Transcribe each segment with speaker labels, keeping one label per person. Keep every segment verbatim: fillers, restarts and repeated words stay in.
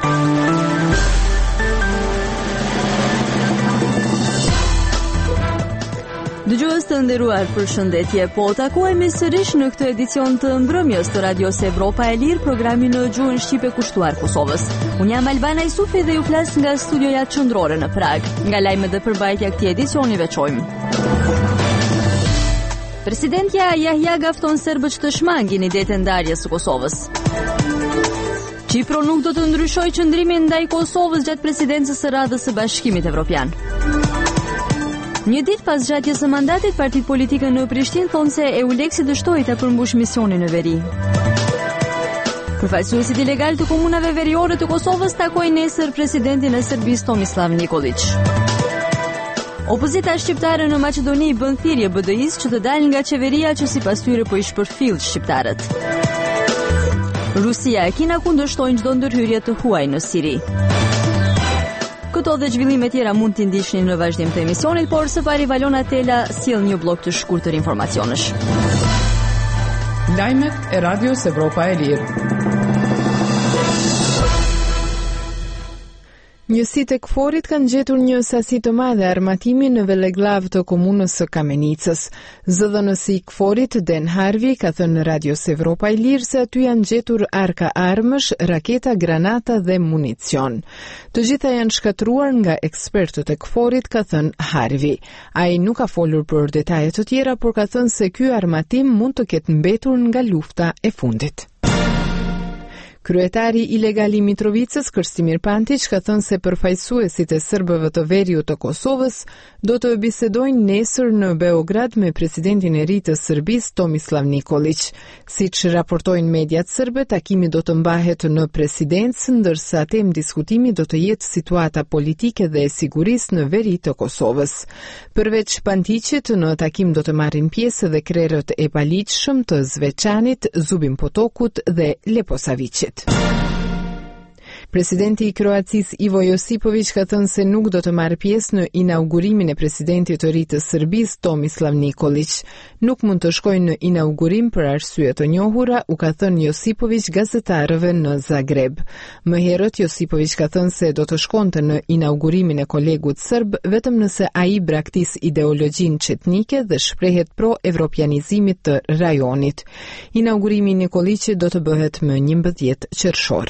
Speaker 1: Dëgjues të nderuar, përshëndetje. Po takohemi sërish në këtë edicion të mbrëmjes të Radios Evropa e Lirë, programi në gjuhën shqipe kushtuar Kosovës. Unë jam Albana Isufi dhe ju flas nga studioja qendrore në Prag. Nga lajmet dhe përmbajtja këtij edicioni veçojmë. Presidentja Jahjaga fton serbët të shmangin idetë ndarjes së Kosovës. Çipro nuk do të ndryshojë qëndrimin ndaj Kosovës gjatë presidencës së Radhës së Bashkimit Evropian. Një ditë pas zgjatjes së mandatit, partitë politike në Prishtinë thonë se Euleksi dështoi ta përmbush misionin në veri. Përfaqësuesit ilegal të komunave veriore të Kosovës takojnë nesër presidentin e Serbisë Tomislav Nikolić. Opozita shqiptare në Maqedoni bën thirrje B D I-s që të dalë nga qeveria që sipas tyre po i shpërfill shqiptarët. Rusia e Kina kundërshtojnë çdo ndërhyrje të huaj në Siri. Këto dhe zhvillime tjera mund t'i ndiqni në vazhdim të emisionit, por së pari Valona Tela sjell një blok të shkurtër informacionesh.
Speaker 2: Lajmet e Radios Evropa e Lirë. Njësitë e Kforit kanë gjetur një sasi të madhe armatimi në veleglav të komunës së Kamenicës. Zëdhënësi i Kforit, Den Harvi, ka thënë në Radios Evropa e Lirë se aty janë gjetur arka armësh, raketa, granata dhe municion. Të gjitha janë shkatruar nga ekspertët e Kforit, ka thënë Harvi. Ai nuk ka folur për detaje të tjera, por ka thënë se ky armatim mund të ketë mbetur nga lufta e fundit. Kryetari ilegal i Mitrovicës, Krstimir Pantić, ka thënë se përfaqësuesit e serbëve të veriut të Kosovës do të bisedojnë nesër në Beograd me presidentin e ri të Serbisë Tomislav Nikolić. Siç raportojnë mediat serbe, takimi do të mbahet në presidencë, ndërsa temë diskutimi do të jetë situata politike dhe e sigurisë në veri të Kosovës. Përveç Pantićit, në takim do të marrin pjesë edhe krerët e paligjshëm të Zveçanit, Zubin Potokut dhe Leposavicit. Presidenti i Kroacisë Ivo Josipović ka thënë se nuk do të marrë pjesë në inaugurimin e presidentit të ri të Serbisë Tomislav Nikolić. Nuk mund të shkojë në inaugurim për arsye të njohura, u ka thënë Josipović gazetarëve në Zagreb. Më herët Josipović ka thënë se do të shkonte në inaugurimin e kolegut serb vetëm nëse ai braktis ideologjinë çetnike dhe shprehet pro evropianizimit të rajonit. Inaugurimi i Nikolićit do të bëhet më njëmbëdhjetë qershor.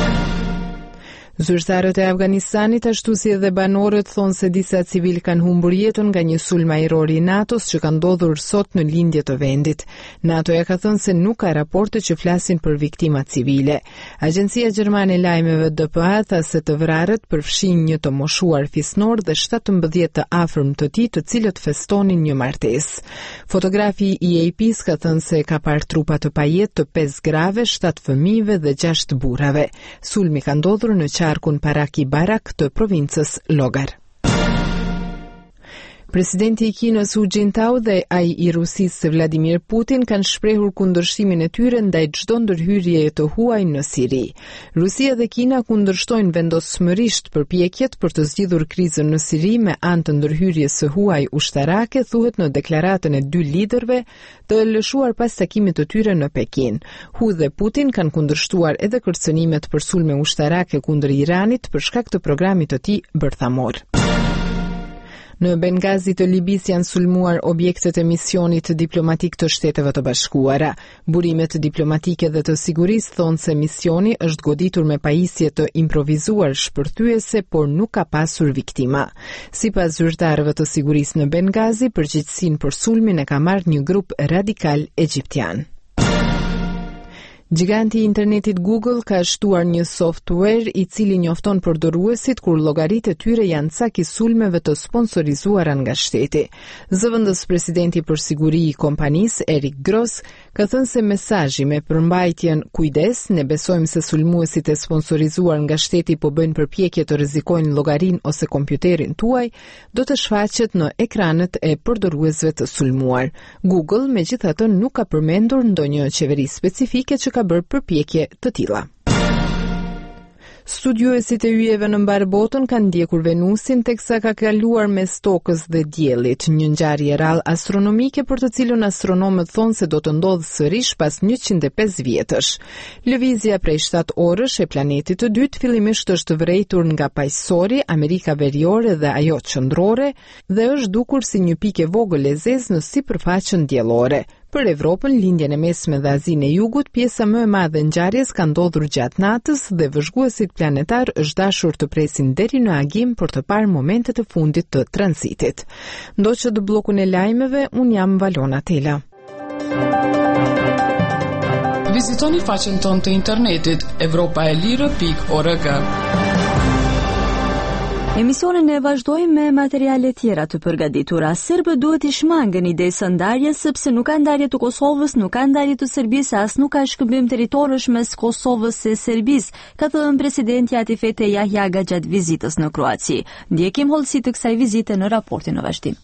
Speaker 2: Zyrtarët e Afganistanit ashtu si edhe banorët thonë se disa civil kanë humbur jetën nga një sulm ajror i NATO-s që ka ndodhur sot në lindje të vendit. NATO-ja ka thënë se nuk ka raporte që flasin për viktima civile. Agjencia Gjermane e Lajmeve D P A tha se të vrarët përfshin një të moshuar fisnor dhe shtatëmbëdhjetë të afërm të tij, të cilët festonin një martesë. Fotografi i A P-s ka thënë se ka parë trupa të pajet të pesë grave, shtatë fëmijëve dhe gjashtë burrave. Sulmi ka ndodhur në qarkun Paraki Barak të provincës Logar. Presidenti i Kinës Hu Jintao dhe ai i Rusisë Vladimir Putin kanë shprehur kundërshtimin e tyre ndaj çdo ndërhyrjeje të huaj në Siri. Rusia dhe Kina kundërshtojnë vendosmërisht përpjekjet për të zgjidhur krizën në Siri me anë të ndërhyrjes së huaj ushtarake, thuhet në deklaratën e dy liderëve të lëshuar pas takimit të tyre në Pekin. Hu dhe Putin kanë kundërshtuar edhe kërcënimet për sulme ushtarake kundër Iranit për shkak të programit të tij bërthamor. Në Bengazi të Libis janë sulmuar objektet e misionit diplomatik të Shteteve të Bashkuara. Burimet diplomatike dhe të sigurisë thonë se misioni është goditur me pajisje të improvizuar shpërthyese, por nuk ka pasur viktima. Sipas zyrtarëve të sigurisë në Bengazi, përgjegjësinë për sulmin e ka marrë një grup radikal egjiptian. Giganti i internetit Google ka shtuar një software i cili njofton përdoruesit kur llogaritë e tyre janë cak i sulmeve të sponsorizuara nga shteti. Zëvendës presidenti për siguri i kompanisë, Erik Gross, ka thënë se mesazhi me përmbajtjen kujdes, ne besojmë se sulmuesit e sponsorizuar nga shteti po bëjnë përpjekje të rrezikojnë llogarinë ose kompjuterin tuaj, do të shfaqet në ekranet e përdoruesve të sulmuar. Google megjithatë nuk ka përmendur ndonjë qeveri specifike që ka bërë përpjekje të tilla. Studiuesit e yjeve në mbar botën kanë ndjekur Venusin teksa ka kaluar mes tokës dhe diellit, një ngjarje rrallë astronomike për të cilën astronomët thonë se do të ndodhë sërish pas njëqind e pesë vjetësh. Lëvizja prej shtatë orësh e planetit të dytë fillimisht është vërejtur nga paqësori, Amerika Veriore dhe ajo qendrore dhe është dukur si një pikë e vogël e zezë në sipërfaqen diellore. Për Evropën, lindjen e mesme dhe Azinë e Jugut, pjesa më e madhe e ngjarjes ka ndodhur gjatë natës dhe vëzhguesit planetar është dashur të presin deri në agim për të parë momentet e fundit të tranzitit. Ndoqët bllokun e lajmeve, un jam Valona Tela.
Speaker 3: Vizitoni faqen tonë të internetit evropa e lirë pikë org.
Speaker 1: Emisionin e vazhdojmë me materiale tjera të përgatitura. Serbët duhet i shmangën idejë së ndarjes sepse nuk ka ndarje të Kosovës, nuk ka ndarje të Serbisë, as nuk ka shkëmbim territorësh mes Kosovës e Serbisë, ka thënë presidenti Atifete Jahjaga gjatë vizitës në Kroaci. Ndjekim hollësitë të kësaj vizite në raportin në vazhdim.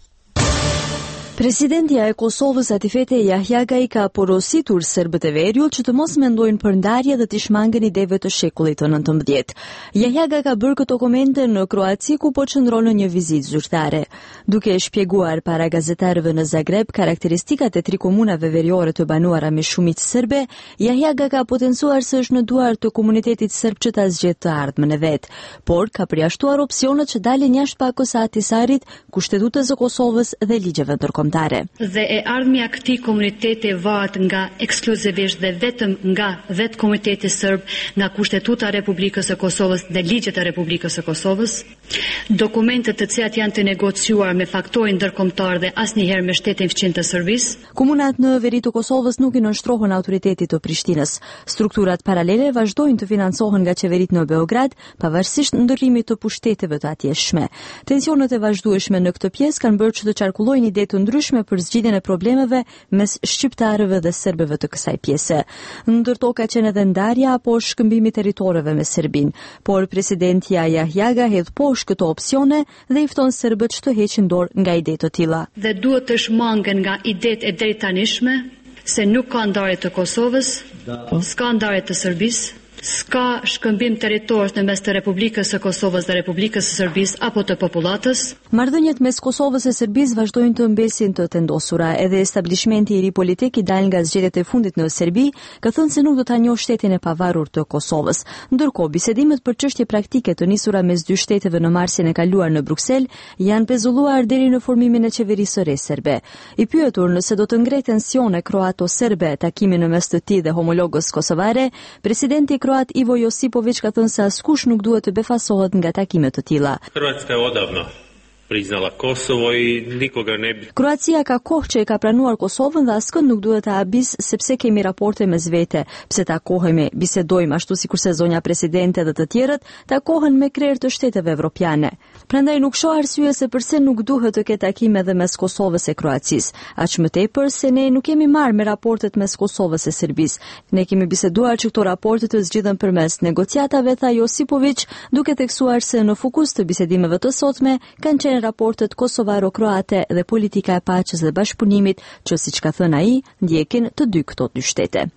Speaker 1: Presidentja e Kosovës Atifete Jahjaga i ka porositur serbët e veriut që të mos mendojnë për ndarje dhe të shmangën ideve të shekullit të nëntëmbëdhjetë. Jahjaga ka bërë këto komente në Kroaci ku po qëndron në një vizitë zyrtare. Duke shpjeguar para gazetarëve në Zagreb karakteristikat e tri komunave veriore të banuara me shumicë serbe, Jahjaga ka potencuar se është në duar të komunitetit serb që ta zgjedhë të ardhmen e vet, por ka përjashtuar opsionet që dalin jashtë pakos së Ahtisarit, Kushtetutës së Kosovës dhe ligjeve ndërkombëtar.
Speaker 4: Dhe e ardhmja këtij komuniteti varet nga ekskluzivisht dhe vetëm nga vetë komuniteti serb, nga Kushtetuta e Republikës së Kosovës dhe ligjet e Republikës së Kosovës, dokumentet të cilat janë të negociuar me faktorin ndërkombëtar dhe asnjëherë me shtetin fqin të Serbisë.
Speaker 1: Komunat në veri të Kosovës nuk i nënshtrohen autoritetit të Prishtinës. Strukturat paralele vazhdojnë të financohen nga qeveritë në Beograd, pavarësisht ndërrimit të pushteteve të atjeshme. Tensionet e vazhdueshme në këtë pjesë kanë bërë që të qarkullojnë ide të ndryshme për zgjidhjen e problemeve mes shqiptarëve dhe serbëve të kësaj pjese. Ndërto ka qenë edhe ndarja apo shkëmbimi territoreve me Serbinë, por presidentja Jahjaga hedh poshtë këto opsione dhe i fton serbët që të heqin dorë nga ide të tilla.
Speaker 4: Dhe duhet të shmangen nga idetë e drejtanishme se nuk ka ndarje të Kosovës, s'ka ndarje të Serbisë, s'ka shkëmbim territorës në mes të Republikës së Kosovës dhe Republikës së Serbisë apo të popullatës.
Speaker 1: Marrëdhëniet mes Kosovës e Serbisë vazhdojnë të mbesin të tendosura, edhe establishmenti i ri politik i dal nga zgjedhjet e fundit në Serbi ka thënë se nuk do ta njohë shtetin e pavarur të Kosovës. Ndërkohë, bisedimet për çështje praktike të nisura mes dy shteteve në marsin e kaluar në Bruksel janë pezulluar deri në formimin e qeverisë së re serbe. I pyetur nëse do të ngrej tensione kroato-serbe takimin në mes të tij dhe homologës kosovare, presidenti kroat Ivo Josipović ka thënë se askush nuk duhet të befasohet nga takime të tilla.
Speaker 5: Hrvatska je odavno priznala Kosovo i nikoga ne bi...
Speaker 1: Kroacia ka kohë që e ka pranuar Kosovën dhe askënd nuk duhet ta habis sepse kemi raporte mes vete. Pse takohemi, bisedojmë ashtu sikurse zonja presidente dhe të tjerët takohen me krerë të shteteve evropiane. Prandaj nuk shoh arsye se pse nuk duhet të ketë takime edhe mes Kosovës e Kroacisë. Aq më tepër se ne nuk kemi marrë me raportet mes Kosovës e Serbisë. Ne kemi biseduar që këto raporte të zgjidhen përmes negociatave, tha Josipović, duke theksuar se në fokus të bisedimeve të sotme kanë qenë raportet kosovaro-kroate dhe politika e paqes dhe bashkëpunimit që, siç ka thënë ai, ndjekin të dy këto dy shtete.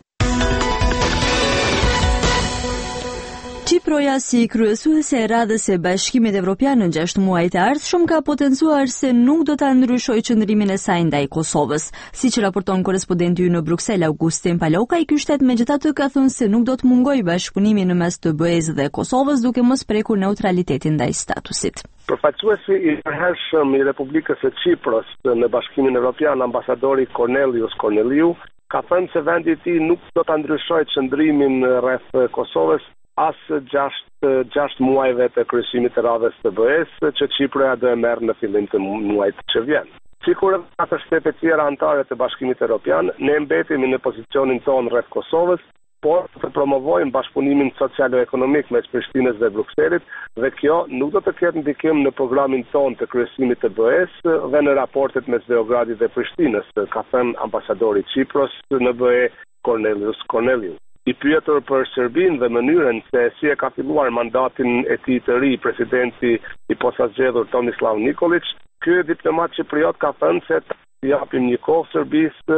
Speaker 1: Çiproja si kryesuese e Radhës së Bashkimit Evropian në gjashtë muajt e ardhshëm ka potencuar se nuk do ta ndryshojë qëndrimin e saj ndaj Kosovës. Siç raporton korrespondenti ynë në Bruksel Augustin Palokaj, ky shtet megjithatë ka thënë se nuk do të mungojë bashkëpunimi në mes të B E-s dhe Kosovës duke mos prekur neutralitetin ndaj statusit.
Speaker 6: Përfaqësuesi i përhershëm i Republikës së Çipros në Bashkimin Evropian, ambasadori Cornelius Corneliu, ka thënë se vendi i tij nuk do ta ndryshojë qëndrimin rreth Kosovës as gjashtë gjashtë muajve të kryesimit të radhës të B E-s që Çiproja do e merr në fillim të muajit që vjen. Sikur edhe katër shtete tjera anëtare të Bashkimit Evropian, ne mbetemi në pozicionin tonë rreth Kosovës, por të promovojmë bashkëpunimin socialo-ekonomik mes Prishtinës dhe Brukselit, dhe kjo nuk do të ketë ndikim në programin tonë të kryesimit të B E-s dhe në raportet mes Beogradit dhe Prishtinës, ka thënë ambasadori i Çipros në B E Cornelius Corneliu. I pyetur për Serbinë dhe mënyrën se si e ka filluar mandatin e tij të ri presidenti i posaçgjedhur Tomislav Nikolić, ky diplomat çipriot ka thënë se të japim një kohë Serbisë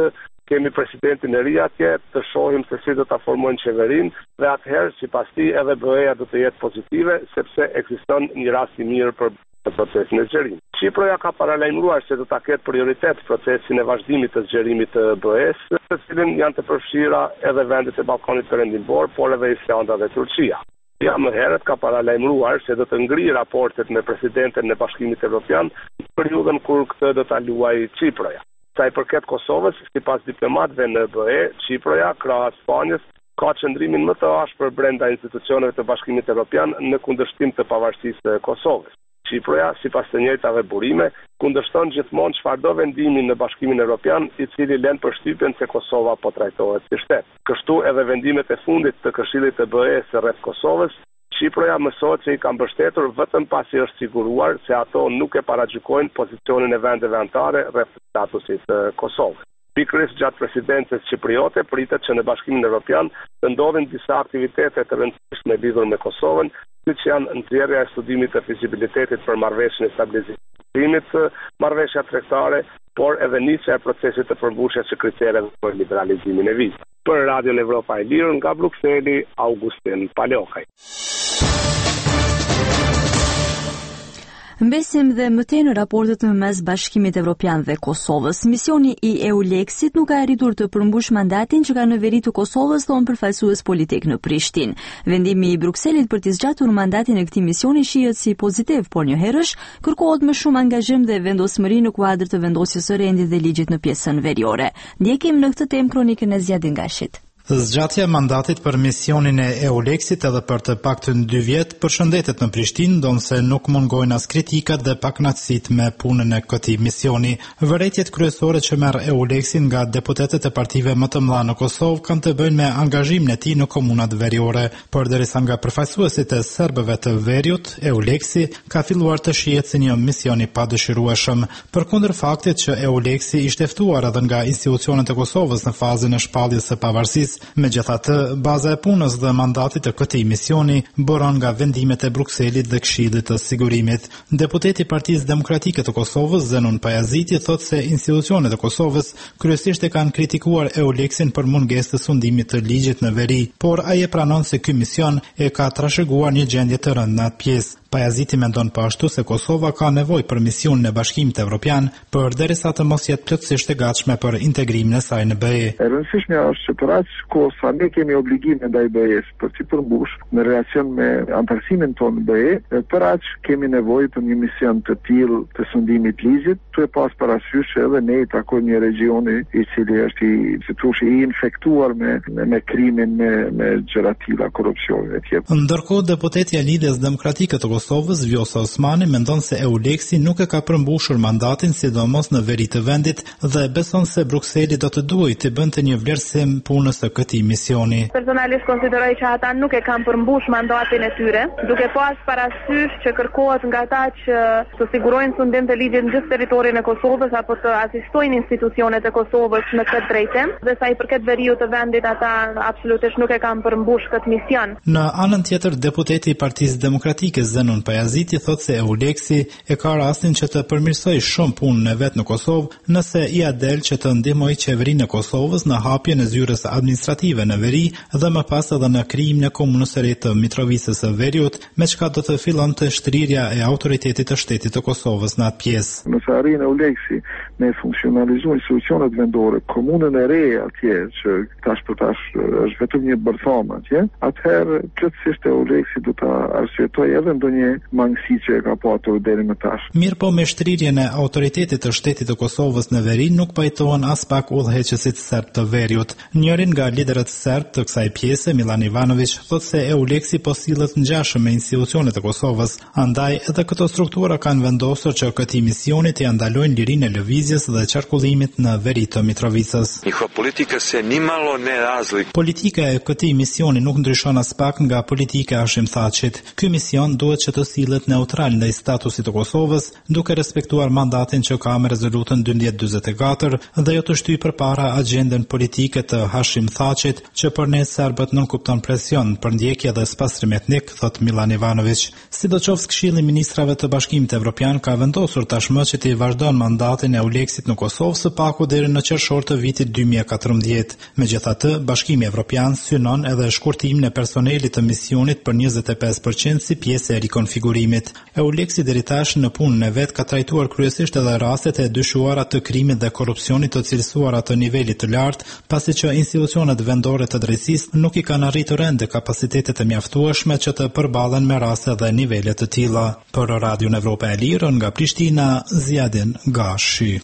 Speaker 6: kemi presidentin e ri atje, të shohim se si do ta formojnë qeverinë dhe atëherë sipas tij edhe B E-ja do të jetë pozitive sepse ekziston një rast i mirë për procesin e zgjerimit. Shqipëria ka paralajmëruar se do ta ketë prioritet procesin e vazhdimit të zgjerimit të B E-s, të cilin janë të përfshira edhe vendet e Ballkanit Perëndimor, por edhe Islanda dhe Turqia. Ja më herët ka paralajmëruar se do të ngrijë raportet me presidenten e Bashkimit Evropian në periudhën kur këtë do ta luajë Çiproja. Sa i përket Kosovës, sipas diplomatëve në B E, Çiproja, krahas Spanjës, ka qëndrimin më të ashpër brenda institucioneve të Bashkimit Evropian në kundërshtim të pavarësisë së Kosovës. Çiproja, sipas të njëjtave burime, kundërshton gjithmonë çfarëdo vendimi në Bashkimin Evropian i cili lën përshtypjen se Kosova po trajtohet si shtet. Kështu edhe vendimet e fundit të Këshillit të B E-s rreth Kosovës, Shqipëria mësohet se i ka mbështetur vetëm pasi është siguruar se ato nuk e paragjykojnë pozicionin e vendeve anëtare rreth statusit të Kosovës. Pikërisht gjatë presidencës çipriote pritet që në Bashkimin Evropian të ndodhin disa aktivitete të rëndësishme lidhur me Kosovën, siç janë nxjerrja e studimit të fizibilitetit për marrëveshjen e stabilizimit, marrëveshja tregtare, por edhe nisja e procesit të përmbushjes së kritereve për liberalizimin e vizave. Për Radion Evropa e Lirë nga Brukseli, Augustin Palokaj.
Speaker 1: Mbesim dhe mëtej në raportet me mes Bashkimit Evropian dhe Kosovës. Misioni i EULEX-it nuk ka arritur të përmbush mandatin që ka në veri të Kosovës, thonë përfaqësues politik në Prishtinë. Vendimi i Brukselit për të zgjatur mandatin e këtij misioni shihet si pozitiv, por njëherësh kërkohet më shumë angazhim dhe vendosmëri në kuadër të vendosjes së rendit dhe ligjit në pjesën veriore. Ndjekim në këtë temë kronikën e Zjadin Gashit.
Speaker 7: Zgjatja e mandatit për misionin e EULEX-it edhe për të paktën dy vjet përshëndetet në Prishtinë, ndonse nuk mungojnë as kritikat dhe pakënaqësitë me punën e këtij misioni. Vërejtjet kryesore që merr EULEX-i nga deputetët e partive më të mëdha në Kosovë kanë të bëjnë me angazhimin e tij në komunat veriore, përderisa nga përfaqësuesit e serbëve të veriut, EULEX-i ka filluar të shihet si një mision i padëshirueshëm, përkundër faktit që EULEX-i ishte ftuar edhe nga institucionet e Kosovës në fazën e shpalljes së pavarësisë. Megjithatë, baza e punës dhe mandatit të këtij misioni boron nga vendimet e Brukselit dhe Këshillit të Sigurimit. Deputeti i Partisë Demokratike të Kosovës, Zenon Pajaziti, thotë se institucionet e Kosovës kryesisht e kanë kritikuar EULEX-in për mungesë të sundimit të ligjit në veri, por ai e pranon se ky mision e ka trashëguar një gjendje të rëndë në atë pjesë. Pajaziti mendon po ashtu se Kosova ka nevojë për misionin e Bashkimit Evropian, përderisa të mos jetë plotësisht e gatshme për integrimin e saj në B E.
Speaker 8: E rëndësishme është që për aq kohë sa ne kemi obligime ndaj B E-s për të përmbush në relacion me antarësimin tonë në B E, për aq kemi nevojë për një mision të tillë të sundimit ligjit, të pas parasysh që edhe ne i takojmë një regioni i cili është i, si thosh, i infektuar me me, me krimin, me me gjëra të tilla, korrupsionin etj.
Speaker 7: Ndërkohë deputetja e Lidhjes Demokratike të Kosovës, Vjosa Osmani, mendon se EULEX-i nuk e ka përmbushur mandatin, sidomos në veri të vendit, dhe beson se Brukseli do të duhej të bënte një vlerësim punës së këtij misioni.
Speaker 9: Personalisht konsideroj që ata nuk e kanë përmbush mandatin e tyre, duke pas parasysh që kërkohet nga ata që të sigurojnë sundim të ligjit në gjithë territorin e Kosovës apo të asistojnë institucionet e Kosovës në këtë drejtim, dhe sa i përket veriut të vendit, ata absolutisht nuk e kanë përmbush këtë mision.
Speaker 7: Në anën tjetër, deputeti i Partisë Demokratike Zenon Pajaziti thotë se EULEX-i e ka rastin që të përmirësojë shumë punën e vet në Kosovë nëse i del që të ndihmojë qeverinë e Kosovës në hapjen e zyrës administrative në veri dhe më pas edhe në krijimin e komunës së re të Mitrovicës së Veriut, me çka do të fillonte shtrirja e autoritetit të shtetit të Kosovës në atë pjesë.
Speaker 8: Nëse arrin EULEX-i me funksionalizuar institucionet vendore, komunën e re atje që tash për tash është vetëm një bërthom atje, atëherë plotësisht EULEX-i do ta arsyetojë edhe ndonjë mangësi që e ka patur deri më tash.
Speaker 7: Mirë po me shtrirjen e autoritetit të shtetit të Kosovës në veri nuk pajtohen as pak udhëheqësit serb të veriut. Njërin nga liderët serb të kësaj pjese, Milan Ivanović, thotë se EULEX-i po sillet ngjashëm me institucionet e Kosovës, andaj edhe këto struktura kanë vendosur që këtij misioni të ndalojnë lirinë e lëvizjes dhe qarkullimit në veri të Mitrovicës.
Speaker 10: Politika se nimalo ne razlikuje.
Speaker 7: Politika e këtij misioni nuk ndryshon as pak nga politika e Hashim Thaçit. Ky mision duhet që të sillet neutral ndaj statusit të Kosovës, duke respektuar mandatin që ka me rezolutën dymbëdhjetë dymbëzet e katër dhe jo të shtyjë përpara agjendën politike të Hashim Thaqit, që për ne serbët nuk kupton presion për ndjekje dhe spastrim etnik, thot Milan Ivanović. Sidoqoftë, Këshilli i Ministrave të Bashkimit Evropian ka vendosur tashmë që të vazhdon mandatin e Euleksit në Kosovë së paku deri në qershor të vitit dy mijë e katërmbëdhjetë. Megjithatë, Bashkimi Evropian synon edhe shkurtimin e personelit të misionit për njëzet e pesë përqind si pjesë e rikonfigurimit. Euleksi deri tash në punën e vet ka trajtuar kryesisht edhe rastet e dyshuara të krimit dhe korrupsionit të cilësuara të nivelit të lartë, pasi që institucionet vendore të drejtësisë nuk i kanë arritur ende kapacitetet e mjaftueshme që të përballen me raste dhe nivele të tilla. Për Radion Evropa e Lirë nga Prishtina, Ziadin Gashi.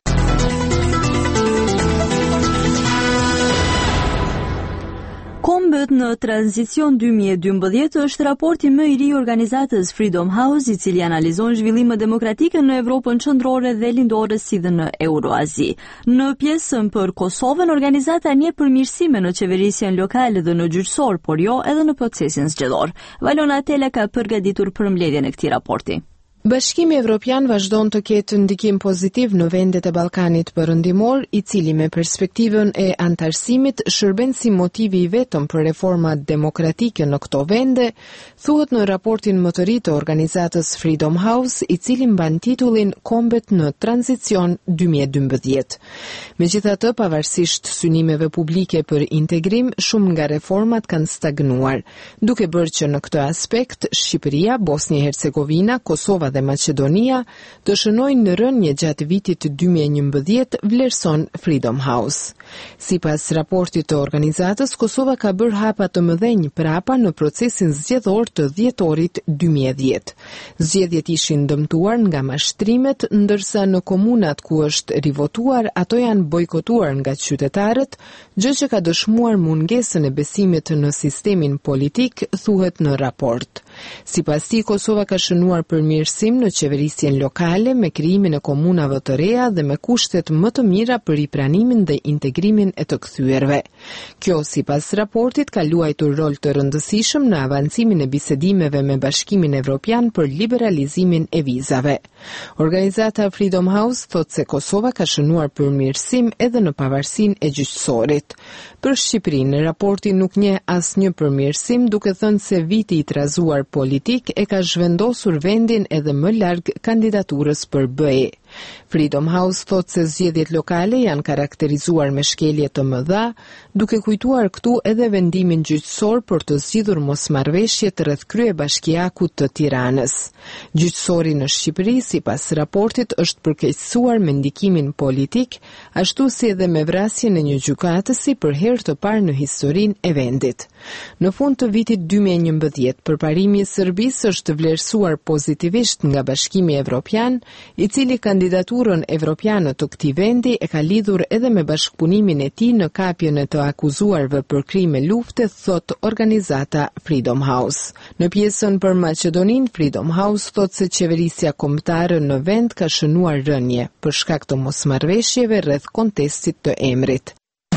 Speaker 1: Kombët në tranzicion dy mijë e dymbëdhjetë është raporti më i ri i organizatës Freedom House, i cili analizon zhvillimet demokratike në Evropën qendrore dhe lindore si dhe në Euroazi. Në pjesën për Kosovën, organizata njeh përmirësime në qeverisjen lokale dhe në gjyqësor, por jo edhe në procesin zgjedhor. Valona Tela ka përgatitur përmbledhjen e këtij raporti.
Speaker 2: Bashkimi Evropian vazhdon të ketë ndikim pozitiv në vendet e Ballkanit Perëndimor, i cili me perspektivën e antarësimit shërben si motivi i vetëm për reforma demokratike në këto vende, thuhet në raportin më të ri të organizatës Freedom House, i cili mban titullin Kombet në tranzicion dy mijë e dymbëdhjetë. Megjithatë, pavarësisht synimeve publike për integrim, shumë nga reformat kanë stagnuar, duke bërë që në këtë aspekt Shqipëria, Bosnia e Hercegovina, Kosova dhe Maqedonia të shënojnë në rënje gjatë vitit dy mijë e njëmbëdhjetë, vlerëson Freedom House. Sipas raportit të organizatës, Kosova ka bërë hapa të mëdhenj prapa në procesin zgjedhor të dhjetorit dy mijë e dhjetë. Zgjedhjet ishin dëmtuar nga mashtrimet, ndërsa në komunat ku është rivotuar, ato janë bojkotuar nga qytetarët, gjë që ka dëshmuar mungesën e besimit në sistemin politik, thuhet në raport. Sipas tij, Kosova ka shënuar përmirësim në qeverisjen lokale me krijimin e komunave të reja dhe me kushtet më të mira për ripranimin dhe integrimin e të kthyerve. Kjo, sipas raportit, ka luajtur rol të rëndësishëm në avancimin e bisedimeve me Bashkimin Evropian për liberalizimin e vizave. Organizata Freedom House thot se Kosova ka shënuar përmirësim edhe në pavarësinë e gjyqësorit. Për Shqipërinë, raporti nuk njeh asnjë përmirësim, duke thënë se viti i trazuar politik e ka zhvendosur vendin edhe më larg kandidaturës për B E. Freedom House thot se zgjedhjet lokale janë karakterizuar me shkelje të mëdha, duke kujtuar këtu edhe vendimin gjyqësor për të zgjidhur mosmarrëveshjet rreth kryebashkiakut të Tiranës. Gjyqësori në Shqipëri, sipas raportit, është përkeqësuar me ndikimin politik, ashtu si edhe me vrasjen e një gjykatësi për herë të parë në historinë e vendit. Në fund të vitit dy mijë e njëmbëdhjetë, përparimi i Serbisë është vlerësuar pozitivisht nga Bashkimi Evropian, i cili kandidaturën evropiane të këtij vendi e ka lidhur edhe me bashkëpunimin e tij në kapjen e të akuzuarve për krime lufte, thot organizata Freedom House. Në pjesën për Maqedoninë, Freedom House thot se qeverisja kombëtare në vend ka shënuar rënje për shkak të mosmarrëveshjeve rreth kontestit të emrit.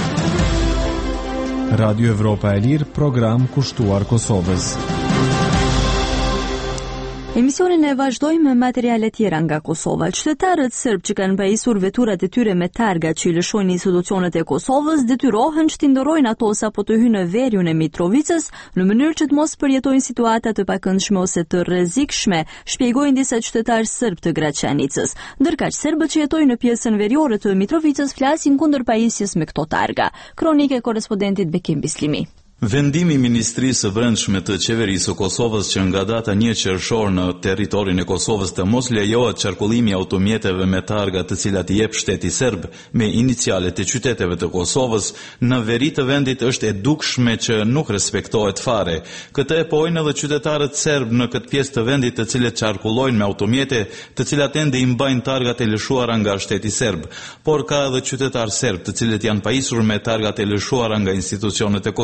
Speaker 11: Radio Evropa e Lirë, program kushtuar Kosovës.
Speaker 1: Emisionin e vazhdojmë me materiale tjera nga Kosova. Qytetarët serb që kanë pajisur veturat e tyre me targa që i lëshojnë institucionet e Kosovës detyrohen që t'i ndorojnë ato sapo të hynë në veriun e Mitrovicës në mënyrë që të mos përjetojnë situata të pakëndshme ose të rrezikshme, shpjegojnë disa qytetarë serb të Graçanicës. Ndërkaq serbët që jetojnë në pjesën veriore të Mitrovicës flasin kundër pajisjes me këto targa. Kronike e korrespondentit Bekim Bislimi.
Speaker 12: Vendimi i Ministrisë së Brendshme të Qeverisë së Kosovës që nga data një qershor në territorin e Kosovës të mos lejohet qarkullimi i automjeteve me targa të cilat i jep shteti serb me inicialet e qyteteve të Kosovës në veri të vendit është e dukshme që nuk respektohet fare. Këtë e pojnë edhe qytetarët serb në këtë pjesë të vendit të cilët qarkullojnë me automjete të cilat ende i mbajnë targat e lëshuara nga shteti serb, por ka edhe qytetarë serb të cilët janë pajisur me targat e lëshuara nga institucionet e Kosovës.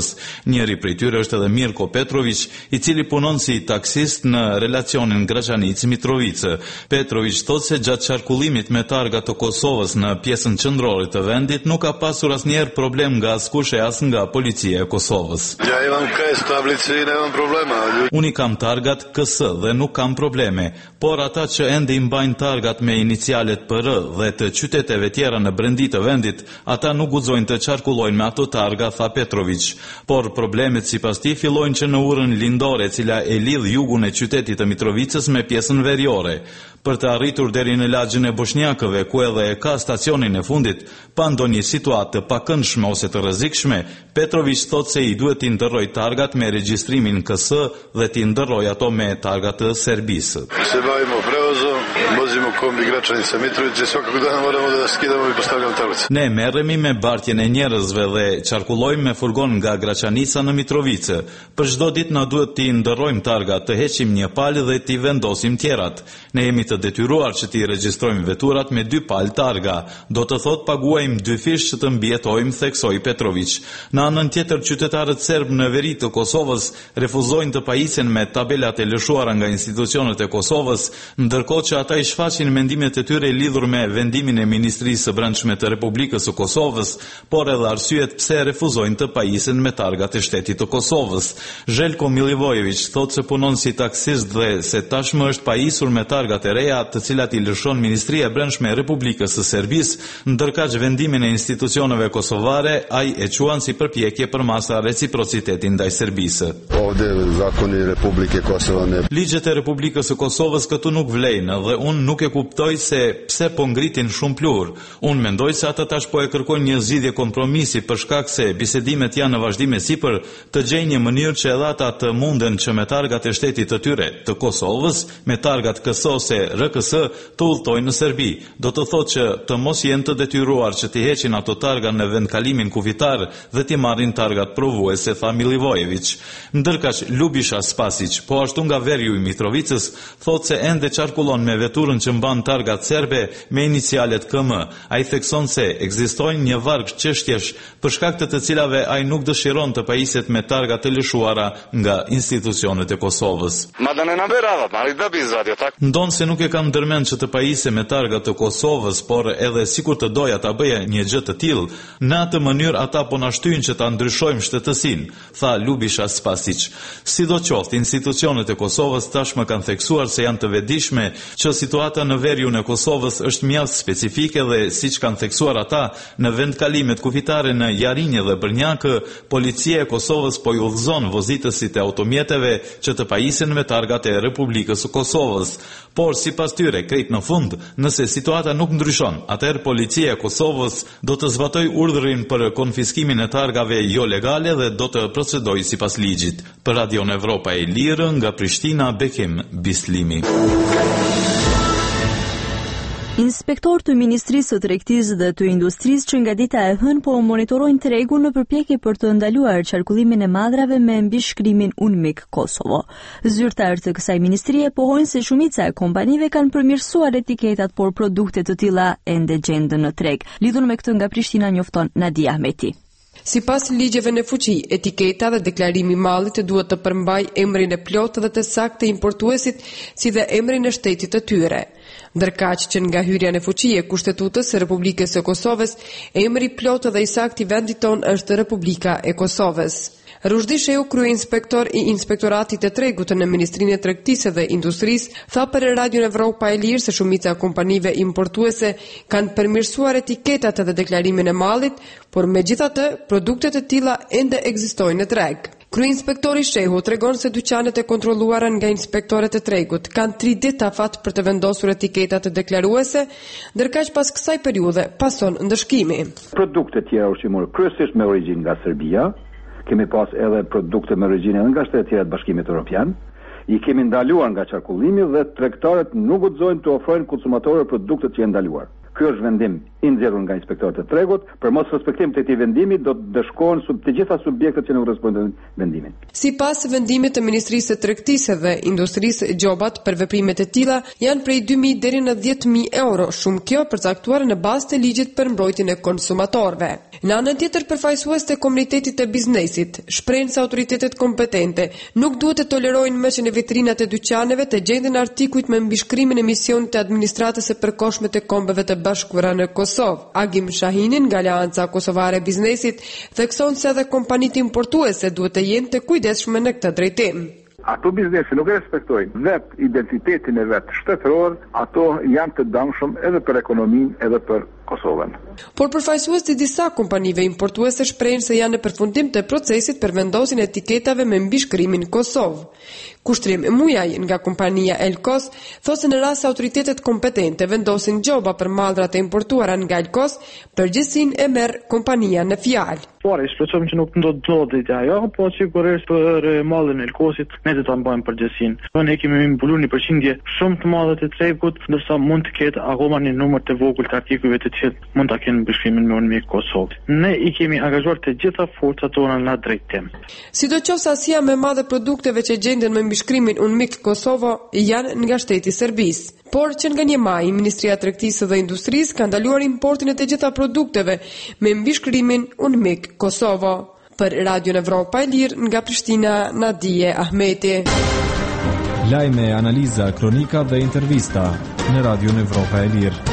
Speaker 12: Kosovës. Njëri prej tyre është edhe Mirko Petrović, i cili punon si taksist në relacionin Graçanic-Mitrovica. Petrović thotë se gjatë qarkullimit me targa të Kosovës në pjesën qendrore të vendit nuk ka pasur asnjëherë problem nga askush e as nga policia e Kosovës.
Speaker 13: Ja imam kës tablici, nemam problema.
Speaker 12: Unë kam targat K S dhe nuk kam probleme, por ata që ende i mbajnë targat me inicialet P R dhe të qyteteve tjera në brendi të vendit, ata nuk guxojnë të qarkullojnë me ato targa, tha Petrović. Por problemet sipas tij fillojnë që në urën lindore, e cila e lidh jugun e qytetit të Mitrovicës me pjesën veriore. Për të arritur deri në lagjën e Boshnjakëve, ku edhe e ka stacionin e fundit, pa ndonjë situatë të pakëndshme ose të rrezikshme, Petrović thotë se i duhet t'i ndërroj targat me regjistrimin K S dhe t'i ndërroj ato me targat të Serbisë.
Speaker 13: Se bavimo prevozom, vozimo kombi Gračanica Mitrovica, svakako dana moramo da skidamo i postavljamo tablice.
Speaker 12: Ne merremi me bartjen e njerëzve dhe qarkullojmë me furgon nga Gračanica në Mitrovica. Për çdo ditë na duhet t'i ndërrojmë targat, të heqim një palë dhe t'i vendosim tjerat. Ne jemi të detyruar që t'i regjistrojmë veturat me dy palë targa. Do të thotë paguajmë dy fish që të mbjetojmë, theksoi Petrović. Në anën tjetër, qytetarët serb në veri të Kosovës refuzojnë të pajisen me tabelat e lëshuara nga institucionet e Kosovës, ndërkohë që ata i shfaqin mendimet e tyre lidhur me vendimin e Ministrisë së Brendshme të Republikës së Kosovës, por edhe arsyet pse refuzojnë të pajisen me targat e shtetit të Kosovës. Željko Milivojević thotë se punon si taksist dhe se tashmë është pajisur me targat e reja, të cilat i lëshon Ministria e Brendshme e Republikës së Serbisë, ndërkaq vendimin e institucioneve kosovare ai e quan si përpjekje për masa reciprocitetin ndaj Serbisë.
Speaker 13: Ovde zakoni Republike Kosova ne.
Speaker 12: Ligjet e Republikës së Kosovës këtu nuk vlejnë dhe unë nuk e kuptoj se pse po ngritin shumë plur. Unë mendoj se ata tash po e kërkojnë një zgjidhje kompromisi për shkak se bisedimet janë në vazhdim e sipër të gjejnë një mënyrë që edhe ata të munden që me targat e shtetit të tyre të Kosovës, me targat K S ose R K S të udhtojnë në Serbi. Do të thotë që të mos jenë të detyruar që t'i heqin ato targa në vendkalimin kufitar dhe t'i marrin targat provuese, tha Milivojević. Ndërkaq Lubisha Spasić, po ashtu nga veriu i Mitrovicës, thotë se ende qarkullon me veturën që mban targat serbe me inicialet K M. Ai thekson se ekzistojnë një varg çështjesh për shkak të të cilave ai nuk dëshiron të pajiset me targa të lëshuara nga institucionet e Kosovës. Ndonë se nuk e kam ndërmend që të pajise me targa të Kosovës, por edhe sikur të doja ta bëja një gjë të tillë, në atë mënyrë ata po na shtyjnë që ta ndryshojmë shtetësinë, tha Lubisha Spasić. Sidoqoftë, institucionet e Kosovës tashmë kanë theksuar se janë të vetëdijshme që situata në veriun e Kosovës është mjaft specifike dhe siç kanë theksuar ata, në vendkalimet kufitare në Jarinje dhe Brnjakë, policia e Kosovës po i udhëzon vozitësit e automjeteve që të pajisen me targat e Republikës së Kosovës. Por sipas tyre, krejt në fund, nëse situata nuk ndryshon, atëherë policia e Kosovës do të zbatojë urdhrin për konfiskimin e targave jo legale dhe do të procedojë sipas ligjit. Për Radion Evropa e Lirë, nga Prishtina, Bekim Bislimi.
Speaker 1: Inspektor të Ministrisë së Tregtisë dhe të Industrisë që nga dita e hënë po monitorojnë tregun në përpjekje për të ndaluar qarkullimin e madrave me mbishkrimin Unmik Kosovo. Zyrtarët të kësaj ministrie pohojnë se shumica e kompanive kanë përmirësuar etiketat, por produkte të tilla ende gjenden në treg. Lidhur me këtë nga Prishtina njofton Nadia Ahmeti.
Speaker 14: Sipas ligjeve në fuqi, etiketa dhe deklarimi i mallit duhet të përmbajë emrin e plotë dhe të saktë të importuesit, si dhe emrin e shtetit të tyre. Ndërkaq që nga hyrja në fuqi e Kushtetutës së Republikës së Kosovës, emri plot dhe i saktë i vendit tonë është Republika e Kosovës. Rushdi Sheu, kryeinspektor i Inspektoratit të Tregut në Ministrinë e Tregtisë dhe Industrisë, tha për Radion Evropa e Lirë se shumica e kompanive importuese kanë përmirësuar etiketat dhe deklarimin e mallit, por megjithatë, produktet e tilla ende ekzistojnë në treg. Kryeinspektori Shehu tregon se dyqanet e kontrolluara nga inspektorët e tregut kanë tri ditë afat për të vendosur etiketat e deklaruese, ndërkaq pas kësaj periudhe pason ndëshkimi.
Speaker 15: Produkte tjera ushqimore kryesisht me origjinë nga Serbia, kemi pas edhe produkte me origjinë nga shtetet tjera të Bashkimit Evropian, i kemi ndaluar nga qarkullimi dhe tregtarët nuk guxojnë të ofrojnë konsumatorëve produktet që janë ndaluar. Ky është vendim i nxjerrur nga inspektorët e tregut, për mos respektim të këtij vendimi do të dëshkohen sub të gjitha subjektet që nuk respondojnë vendimit.
Speaker 14: Sipas vendimit të Ministrisë së Tregtisë dhe Industrisë, gjobat për veprimet e tilla janë prej dy mijë deri në dhjetë mijë euro, shumë kjo përcaktuar në bazë të ligjit për mbrojtjen e konsumatorëve. Në anën tjetër, përfaqësues të komunitetit të biznesit shprehin se autoritetet kompetente nuk duhet të tolerojnë më që në vitrinat e dyqaneve të gjenden artikujt me mbishkrimin e misionit të administratës së përkohshme të Kombeve të Bashkuara në Kosovë. Agim Shahinin nga Aleanca Kosovare e Biznesit thekson se edhe kompanitë importuese duhet të jenë të kujdesshme në këtë drejtim.
Speaker 8: Ato biznesi nuk respektojnë vetë identitetin e vetë shtetëror, ato janë të dëmshëm edhe për ekonominë, edhe për Kosovën.
Speaker 14: Por përfaqësues të disa kompanive importuese shprehin se janë në përfundim të procesit për vendosjen e etiketave me mbishkrimin Kosovë. Kushtrim Mujaj nga kompania Elkos thosë se në rast se autoritetet kompetente vendosin gjoba për mallrat e importuara nga Elkos, përgjegjësinë e merr kompania në fjalë.
Speaker 16: Po, shpresojmë që nuk do të ndodhë ajo, po sigurisht për mallin e Elkosit ne do ta mbajmë përgjegjësinë. Ne kemi mbuluar një përqindje shumë të madhe të tregut, ndërsa mund të ketë akoma një numër të vogël të artikujve të cilët mund ta kenë mbështimin me unmik Kosovë. Ne i kemi angazhuar të gjitha forcat tona në atë drejtim.
Speaker 14: Sidoqoftë sasia më e madhe produkteve që gjenden me mbishkrimin unmik Kosovo janë nga shteti serbis. Por që nga një maj, Ministria e Tregtisë dhe Industrisë ka ndaluar importin e të gjitha produkteve me mbishkrimin unmik Kosovo. Për Radion Evropa e Lirë nga Prishtina, Nadije Ahmeti.
Speaker 11: Lajme, analiza, kronika dhe intervista në Radion Evropa e Lirë.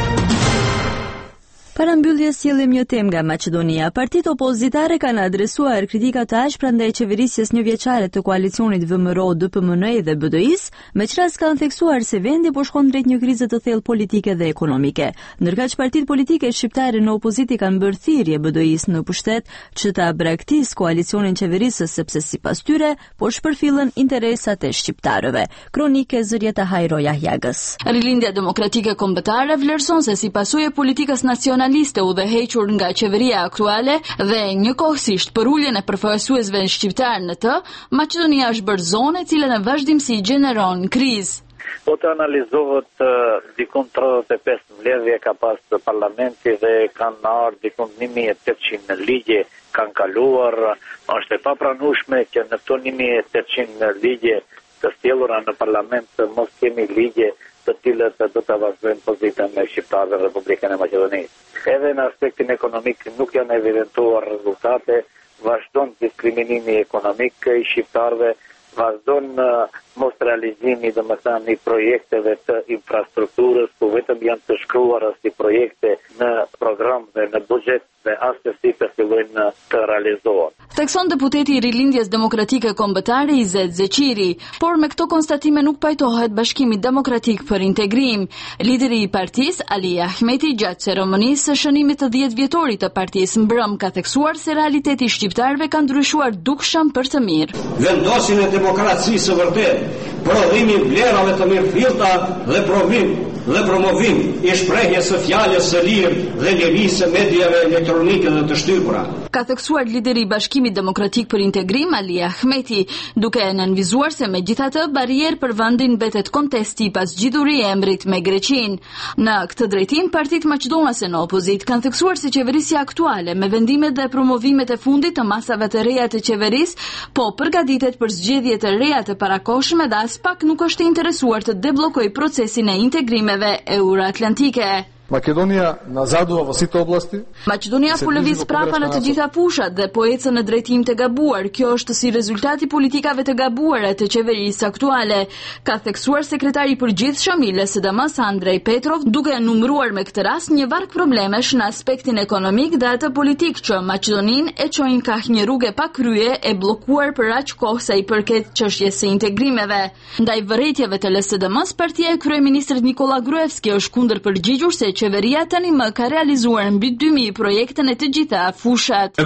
Speaker 1: Para mbylljes sjellim një temë nga Maqedonia. Partitë opozitare kanë adresuar kritika të aq prandaj qeverisjes njëvjeçare të koalicionit V M R O D P M N dhe B D I-s, meqenëse kanë theksuar se vendi po shkon drejt një krize të thellë politike dhe ekonomike. Ndërkaq partitë politike shqiptare në opozitë kanë bërë thirrje B D I-s në pushtet që ta braktis koalicionin qeverisës sepse sipas tyre po shpërfillen interesat e shqiptarëve. Kronike Zërieta Hajro Jahjagës.
Speaker 17: Rilindja Demokratike Kombëtare vlerëson se si pasojë e politikës nacionale nacionaliste udhëhequr nga qeveria aktuale dhe njëkohësisht për uljen e përfaqësuesve shqiptar në të, Maqedonia është bërë zonë e cila në vazhdimsi gjeneron krizë.
Speaker 18: Po të analizohet uh, dikun tridhjetë e pesë mbledhje ka pas parlamenti dhe kanë ardhur dikun një mijë e tetëqind ligje kanë kaluar. Është e papranueshme që në këto një mijë e tetëqind ligje të sjellura në parlament mos kemi ligje të cilët do të vazhdojnë pozitën e shqiptarëve në Republikën e Maqedonisë. Edhe në aspektin ekonomik nuk janë evidentuar rezultate, vazhdon diskriminimi ekonomik i shqiptarëve, vazhdon uh, mos realizimi dhe më thënë i projekteve të infrastrukturës, ku vetëm janë të shkruara si projekte në program dhe në buxhet dhe asesi të fillojnë të realizohen.
Speaker 17: Thekson deputeti i Rilindjes Demokratike Kombëtare Izet Zeqiri, por me këto konstatime nuk pajtohet Bashkimi Demokratik për Integrim. Lideri i partisë, Ali Ahmeti, gjatë ceremonisë së shënimit të dhjetë vjetorit të partisë Mbrëm, ka theksuar se realiteti i shqiptarëve ka ndryshuar dukshëm për të mirë.
Speaker 19: Vendosin e demokracisë së vërtetë, prodhimin vlerave të mirëfillta dhe provim dhe promovim i shprehjes së fjalës së lirë dhe lëvizjes së mediave elektronike dhe të shtypura.
Speaker 17: Ka theksuar lideri i Bashkimit Demokratik për Integrim Ali Ahmeti, duke nënvizuar se megjithatë barrierë për vendin mbetet kontesti pas zgjidhuri e emrit me Greqinë. Në këtë drejtim, partitë maqedonase në opozit kanë theksuar se qeverisja aktuale me vendimet dhe promovimet e fundit të masave të reja të qeverisë, po përgatitet për zgjedhje të reja të parakohshme dhe as pak nuk është interesuar të deblokojë procesin e integrimeve euroatlantike.
Speaker 20: Македонија назадува во сите области.
Speaker 17: Maqedonia po lëviz prapa në të gjitha pushat dhe po ecën në drejtim të gabuar. Kjo është si rezultati politikave të gabuara të qeverisë aktuale, ka theksuar sekretari i përgjithshëm i L S D M-s Andrej Petrov, duke numëruar me këtë rast një varg problemesh në aspektin ekonomik dhe atë politik që Maqedoninë e çojnë kaq një rrugë pa krye e bllokuar për aq kohë sa i përket çështjes së integrimeve. Ndaj vërejtjeve të L S D M-s, partia e kryeministrit Nikola Gruevski është kundër përgjigjur se qeveria tani më ka realizuar mbi dy mijë projekte në të gjitha fushat.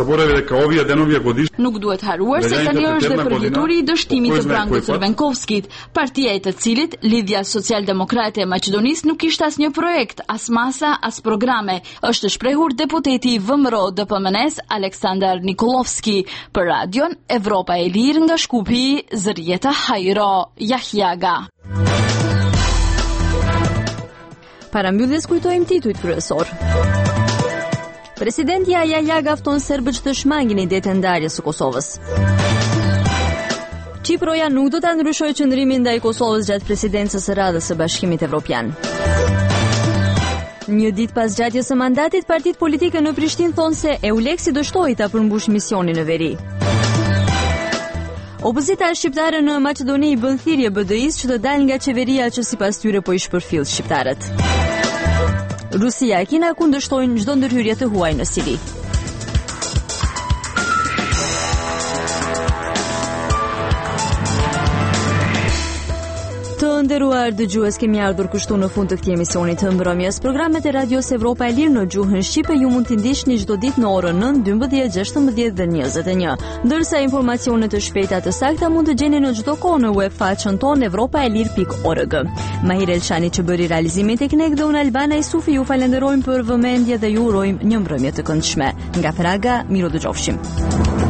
Speaker 17: Nuk duhet haruar se tani është dhe përgjithuri i dështimit të Brankës Crvenkovskit, partia e të cilit Lidhja Social-Demokrate e Maqedonisë nuk kishte asnjë projekt, as masa, as programe, është shprehur deputeti i V M R O D P M N-s Aleksandar Nikolovski. Për Radion Evropa e Lirë nga Shkupi, Zërieta Hajro Jahjaga.
Speaker 1: Para mbylljes kujtojmë titujt kryesor. Presidenti Yahya fton serbët të shmangin idetë ndarjes së Kosovës. Çiproja nuk do ta ndryshojë qëndrimin ndaj Kosovës gjatë presidencës së radhës së Bashkimit Evropian. Një ditë pas zgjatjes së mandatit, partitë politike në Prishtinë thonë se EULEX-i dështoi ta përmbush misionin në veri. Opozita shqiptare në Maqedoni i bën thirrje B D I-s që të dalë nga qeveria që sipas tyre po i shpërfill shqiptarët. Rusia e Kina kundërshtojnë çdo ndërhyrje të huaj në Siri. Të nderuar dëgjues, kemi ardhur kështu në fund të këtij emisioni të mbrëmjes. Programet e Radios Evropa e Lirë në gjuhën shqipe ju mund t'i ndiqni çdo ditë në orën nëntë, dymbëdhjetë, gjashtëmbëdhjetë dhe njëzet e një. Ndërsa informacione të shpejta të sakta mund të gjeni në çdo kohë në web faqen tonë evropaelir pikë org. Mahir Elshani që bëri realizimin teknik dhe unë Albana Isufi ju falenderojmë për vëmendje dhe ju urojmë një mbrëmje të këndshme. Nga Praga, miru dëgjofshim.